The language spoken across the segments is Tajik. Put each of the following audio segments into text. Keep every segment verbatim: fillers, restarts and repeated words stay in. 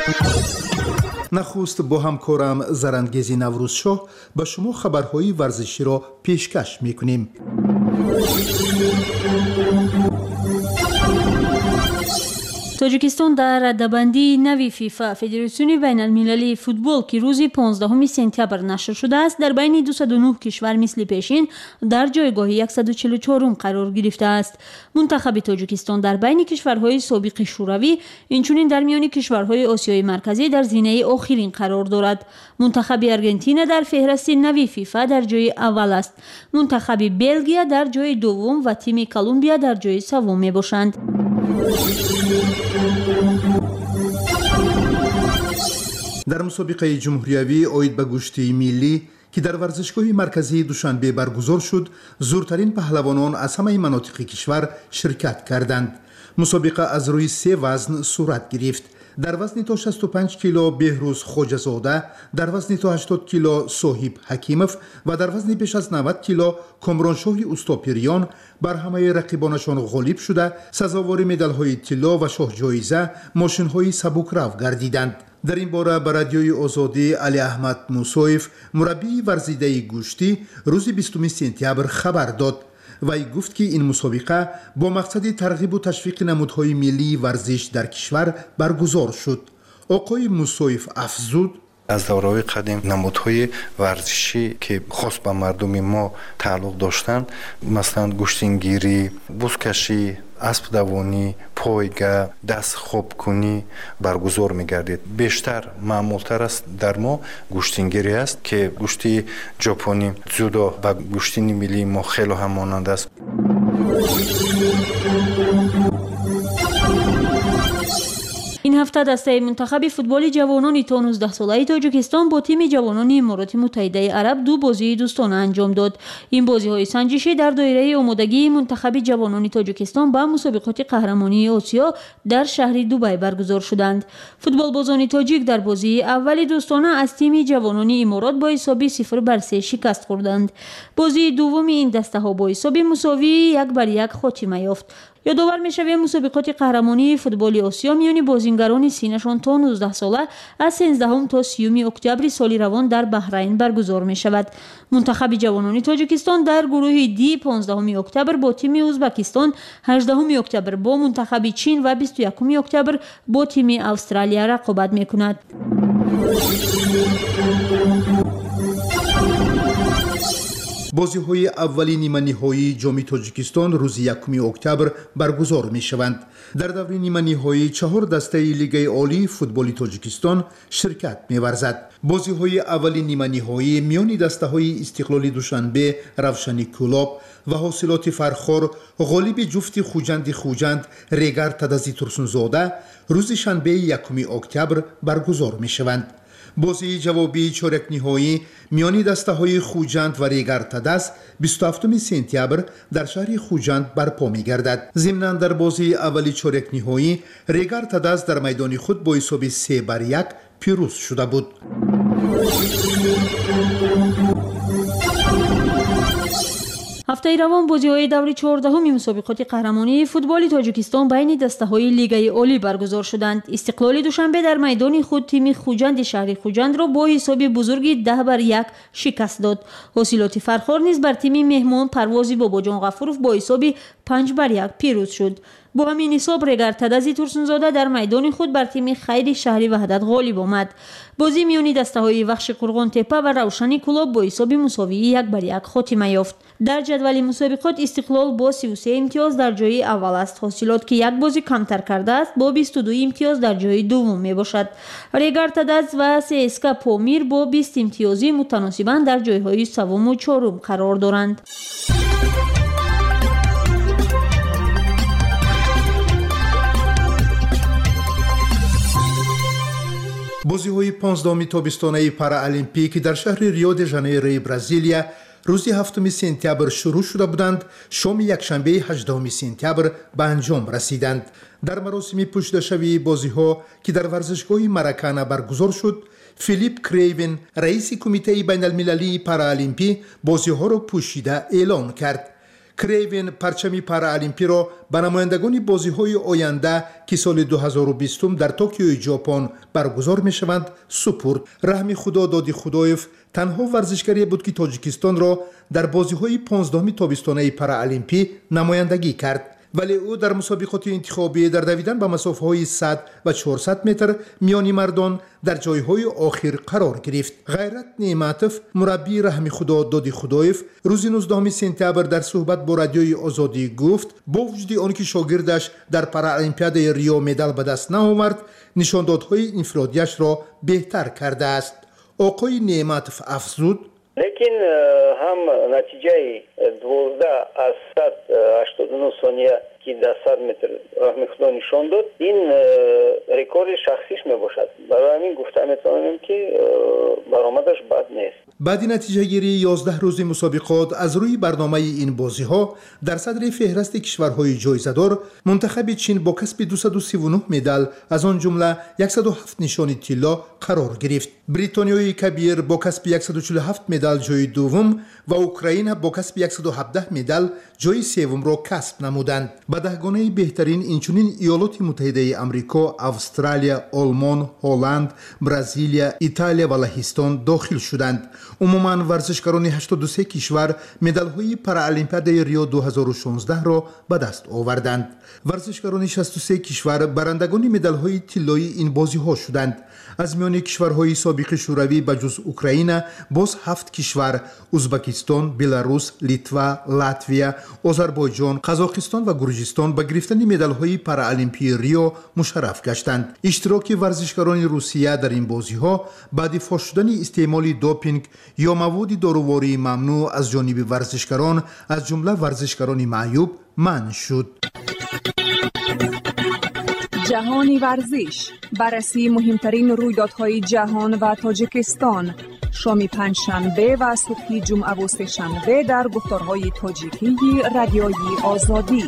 нахуст бо ҳамкорам зарангези наврӯзшоҳ ба шумо хабарҳои варзиширо пешкаш мекунем. тоҷикистон дар раддабандии нави фифа федератсиони байналмилалии футбол ки рӯзи понздаҳуми сентябр нашр шудааст дар байни дусаду нӯҳ кишвар мисли пешин дар ҷойгоҳи яксаду чилу чорум қарор гирифтааст. мунтахаби тоҷикистон дар байни кишварҳои собиқи шӯравӣ инчунин дар миёни кишварҳои осиёи марказӣ дар зинаи охирин қарор дорад. мунтахаби аргентина дар феҳристи нави фифа дар ҷойи аввал аст. мунтахаби белгия дар ҷойи дуввум ва тими колумбия дар ҷойи саввум мебошанд. дар мусобиқаи ҷумҳуриявӣ оид ба гӯшти миллӣ ки дар варзишгоҳи марказии душанбе баргузор шуд, зуртарин паҳлавонон аз ҳамаи манотиқи кишвар ширкат карданд. мусобиқа аз рӯи се вазн сурат гирифт. дар вазни то шасту панҷ кило беҳрӯз хоҷазода, дар вазни то ҳаштод кило соҳиб ҳакимов ва дар вазни беш аз навад кило комроншоҳи устопирён бар ҳамаи рақибонашон ғолиб шуда, сазовори медалҳои тилло ва шоҳҷоиза мошинҳои сабукрав гардиданд. дар ин бора ба радиои озодӣ Али Аҳмад Мусоев, мураббии варзидаи гӯштӣ, рӯзи бистуми сентябр хабар дод. вай гуфт ки ин мусобиқа бо мақсади тарғибу ташвиқи намудҳои миллии варзиш дар кишвар баргузор шуд. оқои Мусоев афзуд: аз давраҳои қадим намудҳои варзишӣ ки хос ба мардуми мо тааллуқ доштанд, масалан гӯштингирӣ, бузкашӣ, аспдавонӣ, пойга, дастхобкунӣ баргузор мегардид. бештар маъмултар аст дар мо гӯштингирӣ аст ки гӯшти ҷопонӣ ҷудо ба гӯштини миллии мо хело ҳам монанд аст. ин ҳафта дастаи мунтахаби футболи ҷавонони то нуздаҳсолаи тоҷикистон бо тими ҷавонони имороти муттаҳидаи араб ду бозии дӯстона анҷом дод. ин бозиҳои санҷишӣ дар доираи омодагии мунтахаби ҷавонони тоҷикистон ба мусобиқоти қаҳрамонии осиё дар шаҳри Дубай баргузор шуданд. футболбозони тоҷик дар бозии аввали дӯстона аз тими ҷавонони иморот бо ҳисоби сифр бар се шикаст хӯрданд. бозии дуввуми ин дастаҳо бо ҳисоби мусовии як бар як хотима ёфт. ёдовар мешавем мусобиқоти қаҳрамонии футболи осиё миёни бозингарони синашон то нуздаҳ сола аз сенздаҳум то сиюми октябри соли равон дар Баҳрайн баргузор мешавад. мунтахаби ҷавонони тоҷикистон дар гурӯҳи ди понздаҳуми октябр бо тими Узбекистон, ҳаждаҳуми октябр бо мунтахаби Чин ва бисту якуми октябр бо тими Австралия рақобат мекунад. бозиҳои аввали ниманиҳоии ҷоми Тоҷикистон рӯзи якуми октябр баргузор мешаванд. дар даври ниманиҳоӣ чаҳор дастаи Лигаи олии футболи Тоҷикистон ширкат меварзад. бозиҳои аввали ниманиҳоӣ миёни дастаҳои Истиқлоли Душанбе, Равшани Кӯлоб ва Ҳосилоти Фархор ғолиби ҷуфти Хуҷанди Хуҷанд Регар Тадази Турсунзода рӯзи шанбеи якуми октябр баргузор мешаванд. бозии ҷавобии чоракниҳоӣ миёни дастаҳои Хуҷанд ва Регар Тадас бисту ҳафтуми сентябр дар шаҳри Хуҷанд барпо мегардад. зимнан дар бозии аввали чоракниҳоӣ Регар Тадас дар майдони худ бо ҳисоби се бар як пирӯз шуда буд. ҳафтаи равон бозиҳои даври чордаҳуми мусобиқоти қаҳрамонии футболи Тоҷикистон байни дастаҳои Лигаи олӣ баргузор шуданд. Истиқлоли Душанбе дар майдони худ тими Хуҷанди шаҳри Хуҷандро бо ҳисоби бузурги даҳ бар як шикаст дод. Ҳосилоти Фархор низ бар тими меҳмон Парвози Бобоҷон Ғафуров бо ҳисоби панҷ бар як пирӯз шуд. бо ҳамин ҳисоб Регар Тадази Турсунзода дар майдони худ бар тими Хайри шаҳри Ваҳдат ғолиб омад. бозӣ миёни дастаҳои Вахши Қурғонтепа ва Равшани Кӯлоб бо ҳисоби мусовии як бар як хотима ёфт. дар ҷадвали мусобиқот Истиқлол бо си у се имтиёз дар ҷойи аввал аст. Ҳосилот ки як бозӣ камтар кардааст бо бисту ду имтиёз дар ҷойи дуввум мебошад. Регар Тадаз ва ССК Помир бо бист имтиёзӣ мутаносибан дар ҷойҳои саввуму чорум қарор доранд. бозиҳои понздаҳуми тобистонаи Параолимпик дар шаҳри Рио де Жанейрои Бразилия рӯзи ҳафтуми сентябр шурӯъ шуда буданд, шоми якшанбеи ҳаждаҳуми сентябр ба анҷом расиданд. дар маросими пӯшидашавии бозиҳо ки дар варзишгоҳи Маракана баргузор шуд, Филипп Крейвен, раиси кумитаи байналмилалии Параолимпӣ, бозиҳоро пӯшида эълон кард. کریوین پرچمی پارالیمپی را به نمایندگان بازی‌های آینده که سال دو هزار و بیست در توکیو ژاپن برگزار می‌شوند سپرد. رحمی خدا دادی خدایف تنها ورزشکاری بود که تاجیکستان را در بازی‌های پانزدهم تابستانه پارالیمپی نمایندگی کرد، ولی او در مسابقات انتخابی در دویدن به مسافه‌های صد و چهارصد متر میانی مردان در جایهای آخر قرار گرفت. غیرت نعمتوف مربی رحمی خدا دادی خدایف روز نوزدهم سپتامبر در صحبت با رادیوی آزادی گفت با وجود آنکه شاگردش در پارالیمپیاد ریو مدال به دست نیاورد، نشاندادهای انفرادیش را بهتر کرده است. آقای نعمتوف افزود: لیکن هم نتیجه دوازده از صد و هشتاد و نه ثانیه که در صد متر رحمی خدا نشان داد، این رکورد شخصیش می باشد. برای همین گفته میتونم که برآمدش بد نیست. بعد نتیجه گیری یازده روز مسابقات از روی برنامه این بازی ها در صدر فهرست کشورهای جایزه‌دار منتخب چین با کسب دویست و سی و نه مدال از آن جمله صد و هفت نشان طلا قرار گرفت. بریتانیای کبیر با کسب صد و چهل و هفت مدال جای دوم و اوکراین با کسب صد و هفده مدال جای سوم را کسب نمودند. به دهگانه بهترین اینچنین ایالات متحده آمریکا، استرالیا، آلمان، هلند، برزیلیا، ایتالیا و لهستان داخل شدند. عموما ورزشکاران هشتاد و سه کشور مدال‌های پارالیمپیاد ریو دو هزار و شانزده را به دست آوردند. ورزشکاران شصت و سه کشور برندگان مدال‌های طلایی این بازی‌ها شدند. از میان کشورهای سابق شوروی به جز اوکراین باز هفت کشور ازبکستان، بلاروس، لیتوا، لاتویا، آذربایجان، قزاقستان و گرجستان به گرفتن مدال‌های پارالیمپی ریو مشرف گشتند. اشتراک ورزشکاران روسیه در این بازی‌ها بعد فاش شدن استعمال دوپینگ یا مواد داروواری ممنوع از جانب ورزشکاران از جمله ورزشکاران معیوب منع شد. جهانی ورزش، بررسی مهمترین رویدادهای جهان و تاجیکستان، شام پنجشنبه و صبح جمعه و سه‌شنبه در گفتارهای تاجیکی رادیوی آزادی.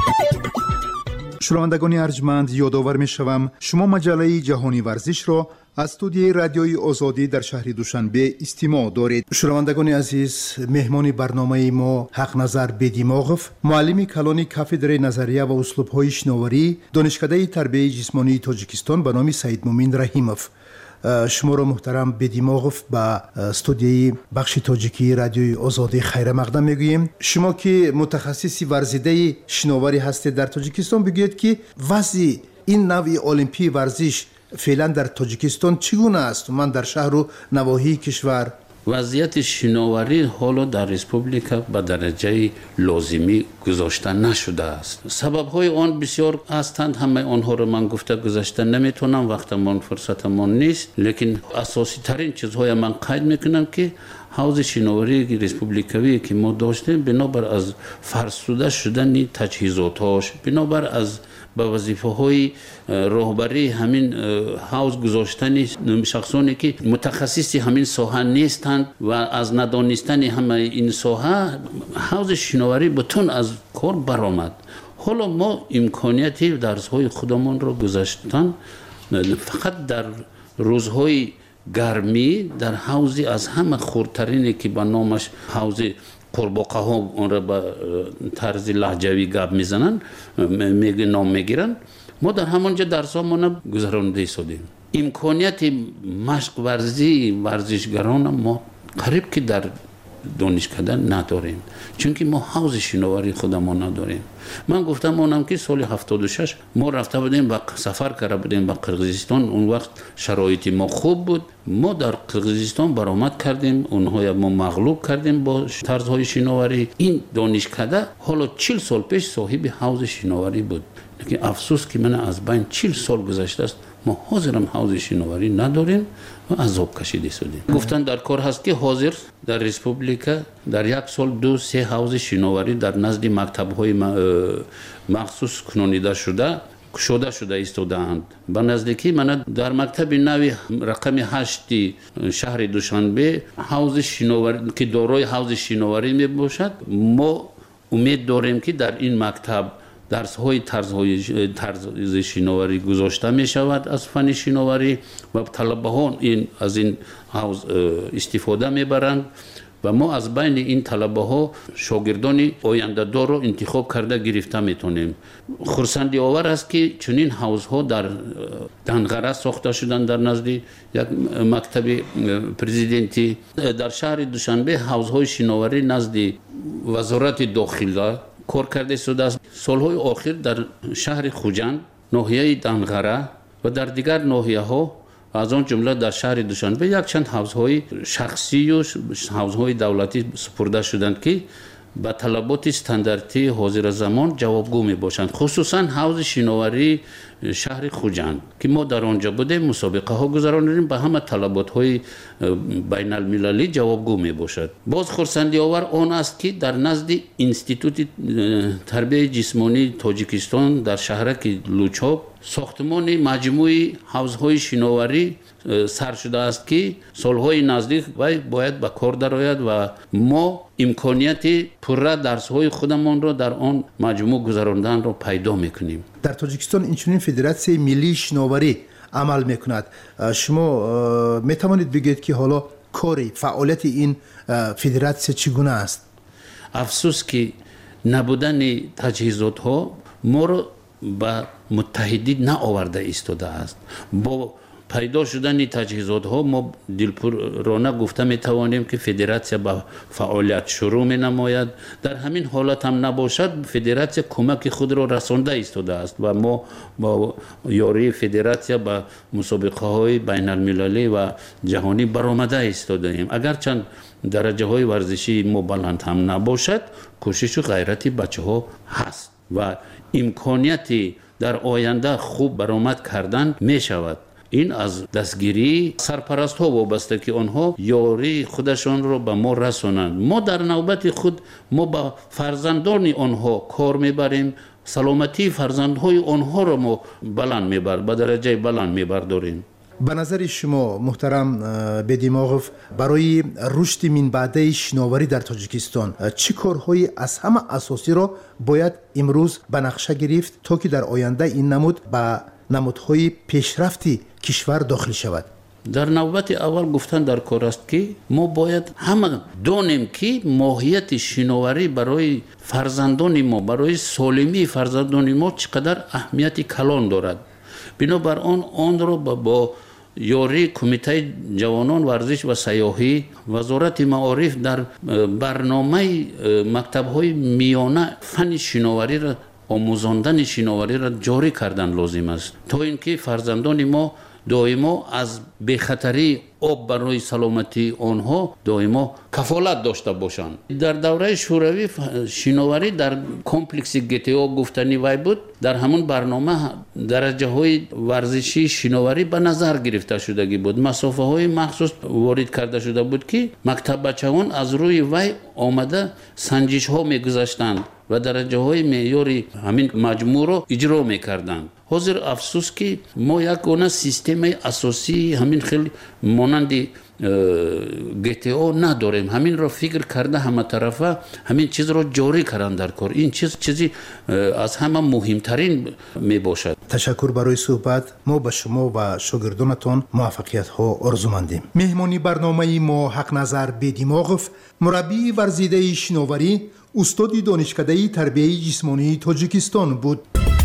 شنوندگان ارجمند، یادآور می‌شوم شما مجله جهانی ورزش را از استودیوی رادیوی آزادی در شهر دوشنبه استماع دارید. شنوندگان عزیز، مهمان برنامه ما حق نظر بدیماغف، معلم کلان کافدره نظریه و اسلوب‌های شناوری، دانشکده تربیت جسمانی تاجیکستان به نام سید مومن رحیموف. شما را محترم بدیماغف به استودیوی بخش تاجیکی رادیوی آزادی خیر مقدم میگوییم. شما که متخصصی ورزیده شناوری هستید در تاجیکستان، بگویید که وضع این نوع المپی ورزش فعلا در تاجیکستان چگونه است؟ من در شهر و نواحی کشور وضعیت شناوری حالا در ریسپوبلیکا به درجه لازمی گذاشته نشده است. سبب‌های آن بسیار هستند، همه آنها را من گفته گذاشته نمیتونم، وقتمان فرصتمان نیست، لیکن اساسی ترین چیزهای من قید میکنم که حوزه شناوری ریسپوبلیکوی که ما داشتیم بنابر از فرسوده شدن تجهیزاتش، بنابر از به وظیفه های راهبری همین حوض گذاشتن شخصانی که متخصصی همین ساحه نیستند و از ندانستن همه این ساحه حوض شناوری بتون از کار برآمد. حالا ما امکانیتی درس‌های خودمان را گذاشتن فقط در روزهای گرمی در حوضی از همه خردترینی که به نامش حوض قرباقه ها اون را به طرز لهجوی گپ میزنن میگه نام میگیرن، ما در همانجا درس ها ما گذرانده ایستادیم. امکانیت مشق ورزی ورزشگران ما قریب که در دانشکده نداریم، چون که ما حوض شناوری خودمان نداریم. من گفتم اونم که سال هفتاد و شش ما رفته بودیم و سفر کرده بودیم به قرقیزستان، اون وقت شرایط ما خوب بود، ما در قرقیزستان برآمد کردیم، اونها ما مغلوب کردیم با طرزهای شناوری. این دانشکده حالا چهل سال پیش صاحب حوض شناوری بود، لیکن افسوس که من از بین چهل سال گذشته است ما حاضرم حوض شناوری نداریم و عذاب کشیده شدیم. گفتن در کار هست که حاضر در ریسپوبلیکا در یک سال دو سه حوض شناوری در نزد مکتب‌های مخصوص کنونیده شده شده شده ایستاده‌اند. به نزدیکی من در مکتب نوی رقم هشت شهر دوشنبه حوض شناوری که دارای حوض شناوری می باشد، ما امید داریم که در این مکتب درس های طرز های طرز شناوری گذاشته می شود از فن شناوری و طلبه ها این از این حوض استفاده می برند و ما از بین این طلبه ها شاگردان آینده دار رو انتخاب کرده گرفته میتونیم. خرسندی آور است که چنین حوزها در دنغره ساخته شدن در نزد یک مکتب پرزیدنتی. در شهر دوشنبه حوزهای شناوری نزد وزارت داخله کار کرده شده است. سالهای آخر در شهر خوجند، ناحیه دنغره و در دیگر ناحیه ها از آن جمله در شهر دوشنبه یک چند حوزهای شخصی و حوزهای دولتی سپرده شدند که به طلبات استانداردی حاضر زمان جوابگو می باشند. خصوصا حوض شناوری شهر خوجند که ما در آنجا بوده مسابقه ها گذراندیم، به همه طلبات های بین المللی جوابگو می باشد. باز خرسندی آور آن است که در نزد انستیتوت تربیت جسمانی تاجیکستان در شهرک لوچاب ساختمان مجموعه حوضهای شناوری سر شده است که سالهای نزدیک باید به کار درآید و ما امکانیت پوره درس‌های خودمان را در آن مجموع گذراندن را پیدا می‌کنیم. در تاجیکستان اینچنین فدراسیون ملی شناوری عمل می‌کند. شما می‌توانید بگید که حالا کاری فعالیت این فدراسیون چگونه است؟ افسوس که نبودن تجهیزات‌ها ما را به متحدی نآورده ایستاده است. با پیدا شدن تجهیزات ها ما دلپرانه گفته می توانیم که فدراسیون با فعالیت شروع می نماید. در همین حالت هم نباشد فدراسیون کمک خود را رسانده ایستاده است و ما با یاری فدراسیون با مسابقه های بین المللی و جهانی برآمده ایستاده ایم. اگرچند درجه های ورزشی ما بلند هم نباشد، کوشش و غیرت بچه ها هست و امکانیتی در آینده خوب برآمد کردن می شود. این از دستگیری سرپرست ها وابسته که آنها یاری خودشان را به ما رسانند. ما در نوبت خود ما با فرزندان آنها کار میبریم، سلامتی فرزندهای آنها را ما بلند میبر به درجه بلند میبرداریم. به نظر شما محترم بدیماغوف برای رشد من بعده شناوری در تاجیکستان چه کارهای از همه اساسی را باید امروز به نقشه گرفت تا که در آینده این نمود به نمودهای پیشرفتی کشور داخل شود؟ در نوبت اول گفتن در کار است که ما باید همه دانیم که ماهیت شناوری برای فرزندان ما، برای سالمی فرزندان ما چقدر اهمیت کلان دارد. بنابر آن آن را با یاری کمیته جوانان ورزش و سیاحی وزارت معارف در برنامه مکتب‌های میانه فن شناوری را آموزاندن شناوری را جاری کردن لازم است تا اینکه فرزندان ما دائما از بخطری آب برای سلامتی آنها دائما کفالت داشته باشند. در دوره شوروی شناوری در کمپلکس گتیو گفتنی وای بود. در همون برنامه درجه های ورزشی شناوری به نظر گرفته شدگی بود. مسافه های مخصوص وارد کرده شده بود که مکتب بچه‌ان از روی وای آمده سنجش ها میگذاشتند و درجه های معیاری همین مجموع رو اجرا میکردند. حاضر افسوس که ما یک گونه سیستم اساسی همین خیلی مانند گتیو نداریم. همین را فکر کرده همه طرفه همین چیز را جاری کردن در کار. این چیز چیزی از همه مهمترین می باشد. تشکر برای صحبت. ما به شما و شاگردانتان موفقیت ها آرزومندیم. مهمانی برنامه ما حق نظر بدیماغوف، مربی ورزیده شناوری، استاد دانشکده تربیت جسمانی تاجیکستان بود.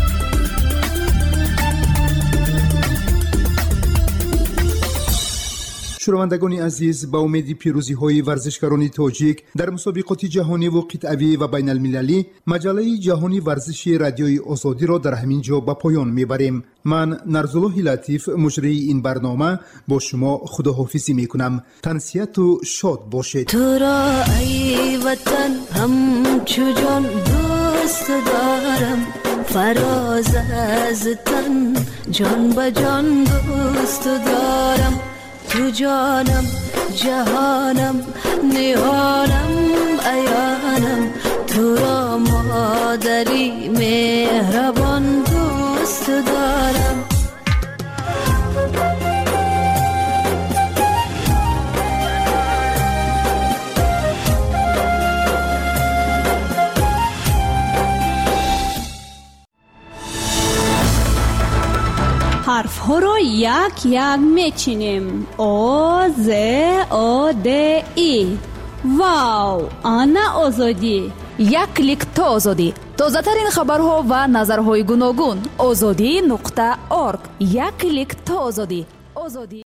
شنوندگان عزیز، با امید پیروزی های ورزشکاران تاجیک در مسابقات جهانی و قطعی و بین المللی، مجله جهانی ورزشی رادیوی آزادی را در همین جا به پایان میبریم. من نرزالله لطیف مجری این برنامه با شما خداحافظی میکنم. تنسیت و شاد باشید. تو را ای وطن همچو جان دوست دارم، فراز از تن جان به جان دوست دارم. تو جانم جهانم نهانم عیانم، تو را مادری مهربان دوست دارم. حرف ها رو یک یک میچینیم. او ز او د ای вау, ана озодӣ. як клик то озодӣ. тозатарин хабарҳо ва назарҳои гуногун. озодӣ нуқта орг. як клик то озодӣ. озодӣ